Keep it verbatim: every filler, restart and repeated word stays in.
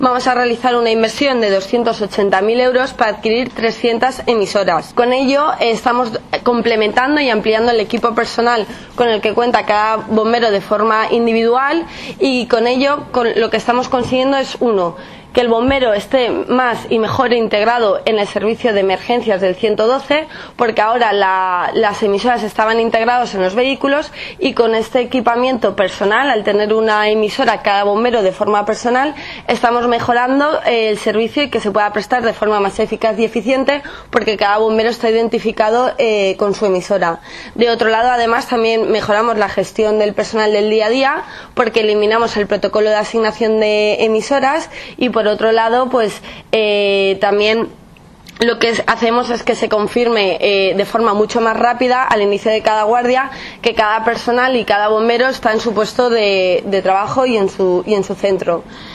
Vamos a realizar una inversión de doscientos ochenta mil euros para adquirir trescientas emisoras. Con ello eh, estamos complementando y ampliando el equipo personal con el que cuenta cada bombero de forma individual, y con ello con lo que estamos consiguiendo es uno, que el bombero esté más y mejor integrado en el servicio de emergencias del ciento doce, porque ahora la, las emisoras estaban integradas en los vehículos, y con este equipamiento personal, al tener una emisora cada bombero de forma personal, estamos mejorando eh, el servicio y que se pueda prestar de forma más eficaz y eficiente, porque cada bombero está identificado eh, con su emisora. De otro lado, además, también mejoramos la gestión del personal del día a día, porque eliminamos el protocolo de asignación de emisoras, y por otro lado, pues eh, también lo que hacemos es que se confirme eh, de forma mucho más rápida al inicio de cada guardia que cada personal y cada bombero está en su puesto de, de trabajo y en su, y en su centro.